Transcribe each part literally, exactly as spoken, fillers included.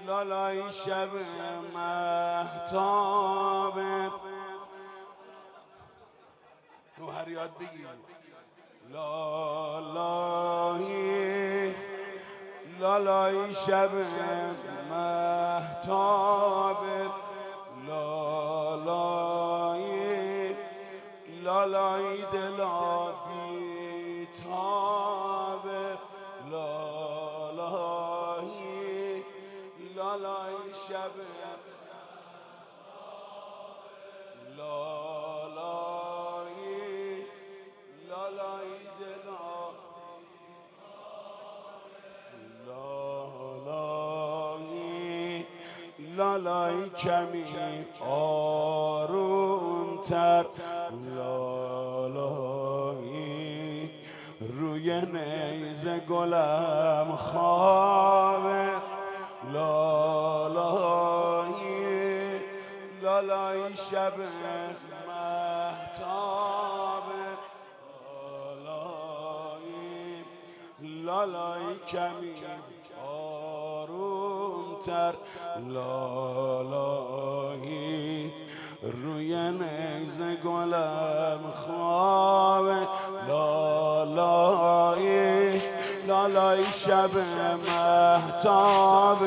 لالای شب مهتاب رو هر یاد بگیر لالای لالای شب مهتاب لالای لالای دلا بیتاب لالای لالای شب لالای لالای دلا لالای لالای کمی آرومتر لالای روی نیزه گلم خوابه لالای لالای شب مهتاب لالای لالای کمی آرومتر لالای روی نیزه گلم خوابه لالای لالای شب مهتاب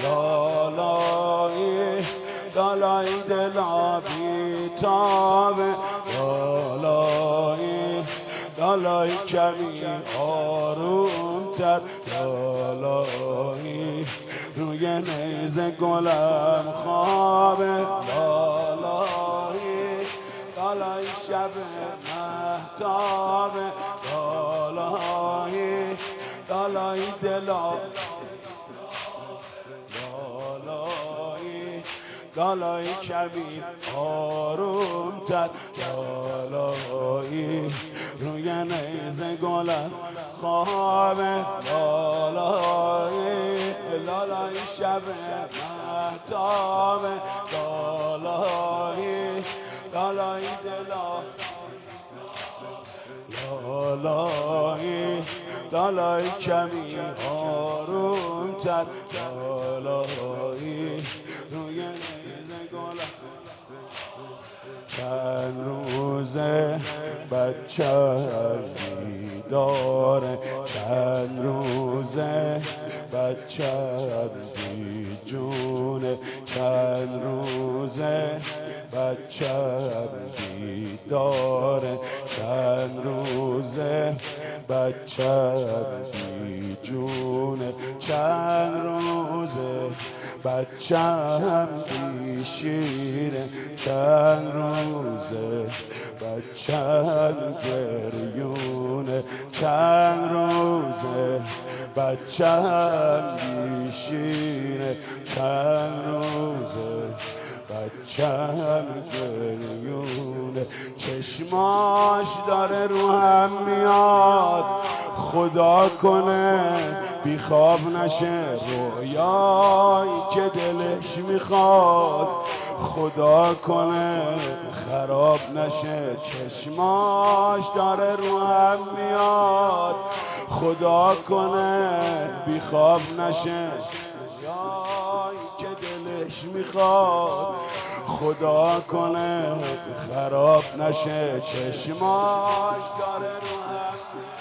لالای لالای دلا بیتاب لالای لالای کمی آرومتر لالای روی نیزه گلم خوابه لالای لالای شب مهتاب لالای لالای دلا لالای لالای کمی آرومتر لالای روی نیزه گلم خوابه لالای لالای شب مهتاب لالای لالای دلا لالای لالای کمی آرومتر لالای روی نیزه گلم چند روزه بچه بیداره چند روزه بچه بیجونه چند روزه بچه بیداره چند روزه بچه بیجونه چند روزه بچه هم بیشیره چند روزه بچه هم گریونه چند روزه بچه هم بیشیره چند روزه بچه هم گریونه چشماش داره رو هم میاد خدا کنه بی خواب نشه رویایی که دلش میخواد خدا کنه خراب نشه چشماش داره رو هم میاد خدا کنه بی خواب نشه رویایی که دلش میخواد خدا کنه خراب نشه چشماش داره رو هم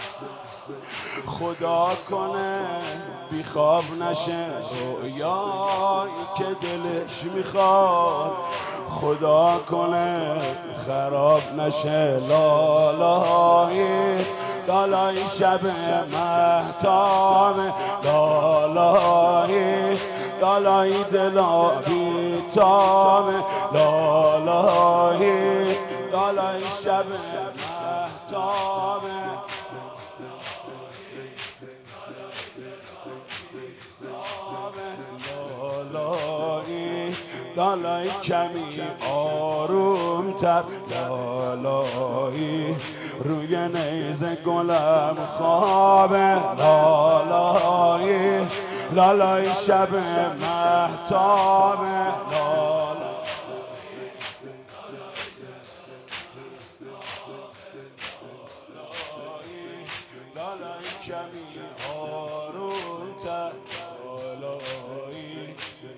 خدا کنه بی خواب نشه رویایی که دلش میخواد خدا کنه خراب نشه لالای لالای شب مهتاب لالای لالای دلا بیتاب لالای لالای شب مهتاب لالای لالای کمی آرومتر لالای روی نیزه گلم خوابه لالای لالای شب مهتاب لالای لالای کمی آرومتر لالای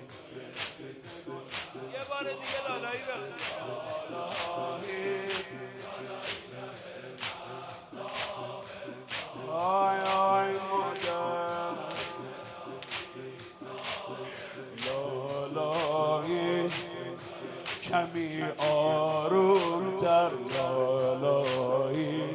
بار دیگه لالایی بخون. آی آی مادر لالایی کمی آروم تر لالایی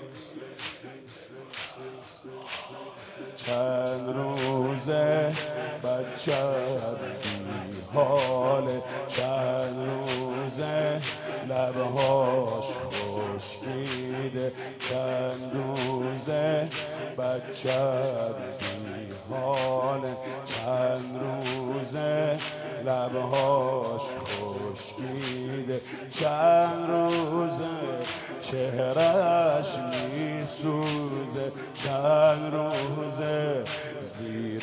چند روزه بچه بی حاله چند روزه لبهاش خشکیده چند روزه بچه بی حاله چند روزه لبهاش خشکیده چند روزه چهرش میسوزه چند روزه زیر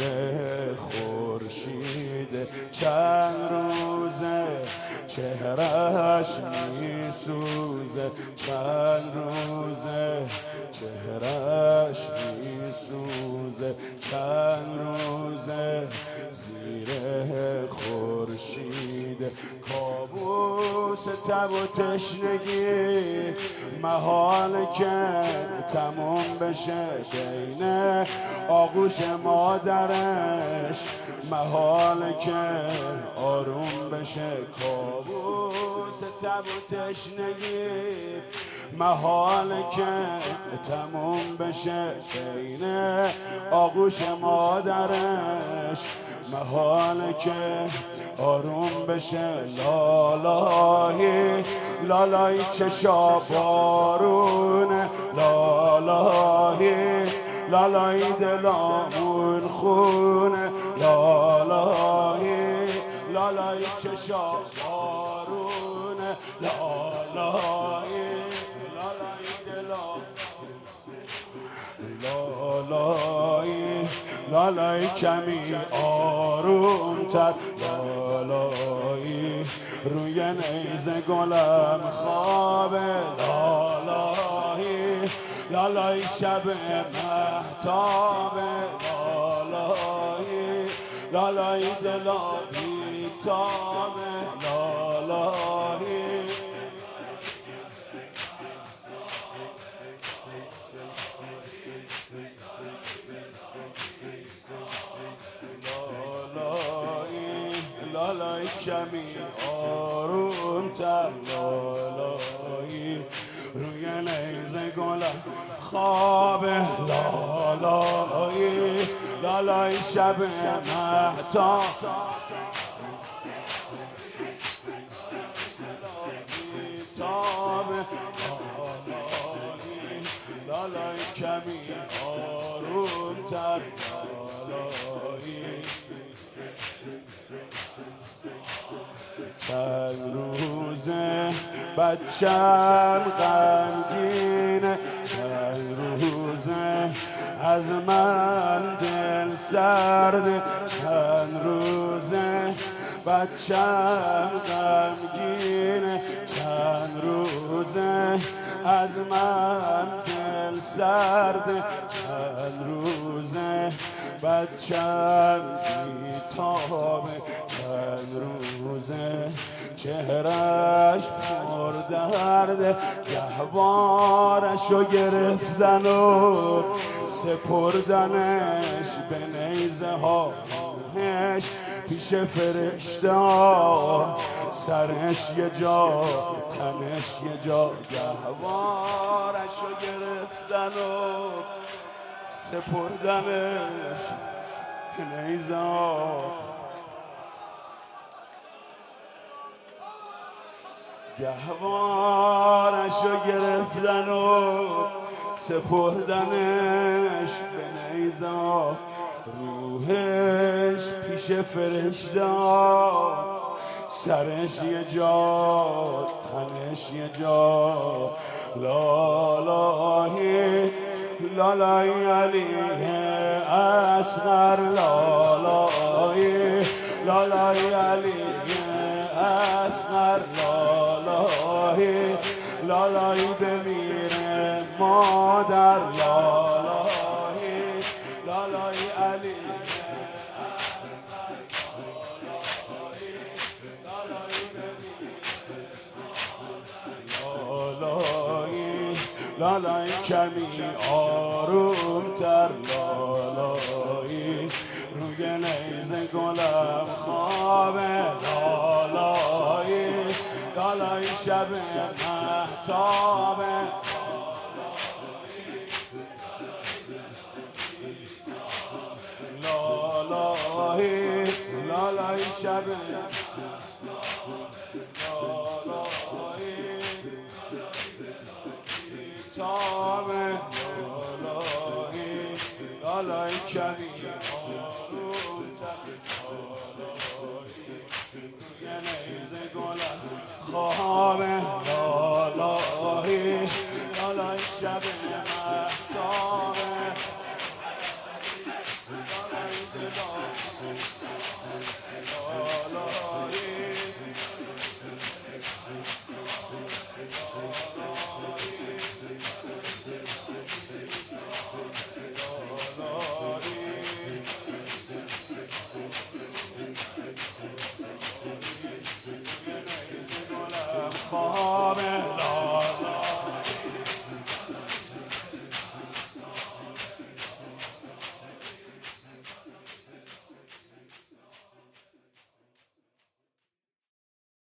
خورشیده چند روزه چهرش میسوزه چند روزه چهرش میسوزه چند روزه زیر خورشیده کابوس تب و تشنگی محال که تموم بشه بین آغوش مادرش محال که آروم بشه کابوس تب و تشنگی محال که تموم بشه بین آغوش مادرش محال که آروم بشه لالایی لالایی چشا بارونه لالایی لالایی دلامون خونه لالایی لالایی چشا بارونه لالایی لالایی دلامون لالایی لالایی کمی آروم تر لالایی روی نیزه گلم خوابه لالایی لالایی شب مهتابه لالایی لالایی دلا بیتابه لالایی لالایی لالایی کمی آروم تر لالایی روی نیزه گلم خوابه لالایی لالایی شب مهتاب لالایی لالایی کمی آروم تر لالایی چند روزه بچم غمگینه چند روزه از من دل سرده چند روزه بچم غمگینه چند روزه از من دل سرده چند روزه بچم بیتابه چند روزه چهرش پر درده گهوارشو گرفتن و سپردنش به نیزه هاش پیش فرشته ها سرش یه جا تنش یه جا گهوارشو گرفتن و سپردنش به نیزه ها گهوارشو گرفتن و سپردنش به نیزه ها روحش پیش فرشته سرش یه جا تنش یه جا لالایی لالایی علیه اصغر لالایی لالایی علیه اصغر لالایی لالایی بمیره مادر لالایی لالایی علیه اصغر لالایی لالایی لالای کمی آروم تر لالایی روی نیزه گلم خواب لالایی لالای شب مهتاب لالایی لالای شب لالایی تاب لالایی لالای کمی آروم تر لالایی روی نیزه گلم خواب لالایی لالای شب مهتاب خواب